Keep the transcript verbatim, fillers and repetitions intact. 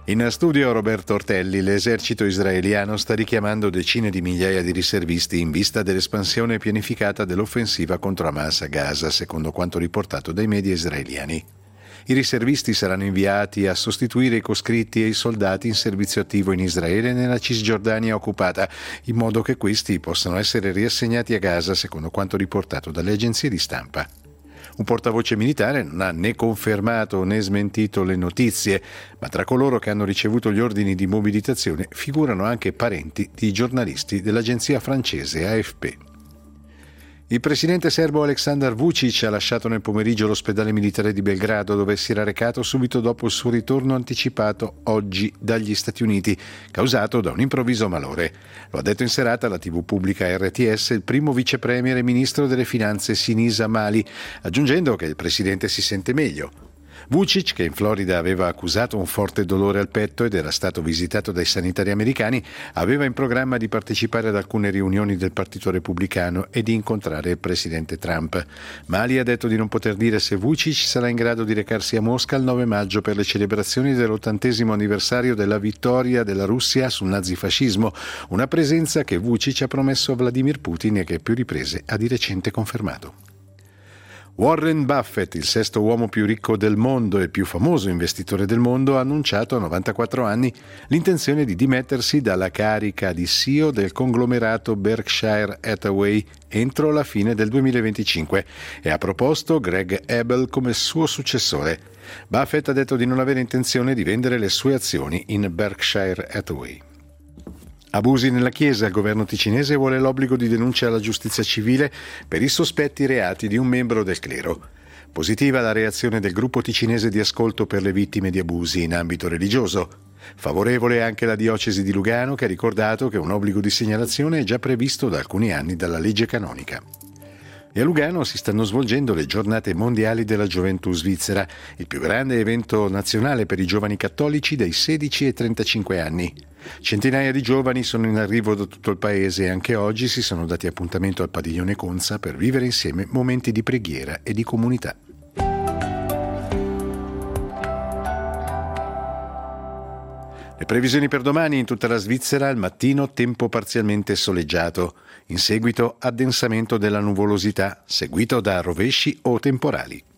In studio Roberto Ortelli. L'esercito israeliano sta richiamando decine di migliaia di riservisti in vista dell'espansione pianificata dell'offensiva contro Hamas a Gaza, secondo quanto riportato dai media israeliani. I riservisti saranno inviati a sostituire i coscritti e i soldati in servizio attivo in Israele e nella Cisgiordania occupata, in modo che questi possano essere riassegnati a Gaza, secondo quanto riportato dalle agenzie di stampa. Un portavoce militare non ha né confermato né smentito le notizie, ma tra coloro che hanno ricevuto gli ordini di mobilitazione figurano anche parenti di giornalisti dell'agenzia francese A F P. Il presidente serbo Aleksandar Vučić ha lasciato nel pomeriggio l'ospedale militare di Belgrado, dove si era recato subito dopo il suo ritorno anticipato oggi dagli Stati Uniti, causato da un improvviso malore. Lo ha detto in serata alla tivù pubblica R T S il primo vice premier e ministro delle finanze Sinisa Mali, aggiungendo che il presidente si sente meglio. Vučić, che in Florida aveva accusato un forte dolore al petto ed era stato visitato dai sanitari americani, aveva in programma di partecipare ad alcune riunioni del Partito Repubblicano e di incontrare il presidente Trump. Mali ha detto di non poter dire se Vučić sarà in grado di recarsi a Mosca il nove maggio per le celebrazioni dell'ottantesimo anniversario della vittoria della Russia sul nazifascismo, una presenza che Vučić ha promesso a Vladimir Putin e che a più riprese ha di recente confermato. Warren Buffett, il sesto uomo più ricco del mondo e più famoso investitore del mondo, ha annunciato a novantaquattro anni l'intenzione di dimettersi dalla carica di C E O del conglomerato Berkshire Hathaway entro la fine del duemilaventicinque e ha proposto Greg Abel come suo successore. Buffett ha detto di non avere intenzione di vendere le sue azioni in Berkshire Hathaway. Abusi nella Chiesa. Il governo ticinese vuole l'obbligo di denuncia alla giustizia civile per i sospetti reati di un membro del clero. Positiva la reazione del gruppo ticinese di ascolto per le vittime di abusi in ambito religioso. Favorevole anche la diocesi di Lugano, che ha ricordato che un obbligo di segnalazione è già previsto da alcuni anni dalla legge canonica. E a Lugano si stanno svolgendo le giornate mondiali della gioventù svizzera, il più grande evento nazionale per i giovani cattolici dai sedici ai trentacinque anni. Centinaia di giovani sono in arrivo da tutto il paese e anche oggi si sono dati appuntamento al padiglione Conza per vivere insieme momenti di preghiera e di comunità. Le previsioni per domani: in tutta la Svizzera al mattino tempo parzialmente soleggiato, in seguito addensamento della nuvolosità, seguito da rovesci o temporali.